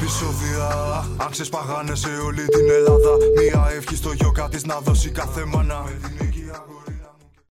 επεισόδια. Αν ξεσπαγάνε σε όλη την Ελλάδα, μία ευχή στο γιώκα της να δώσει κάθε μάνα. Με την νίκη αγορά.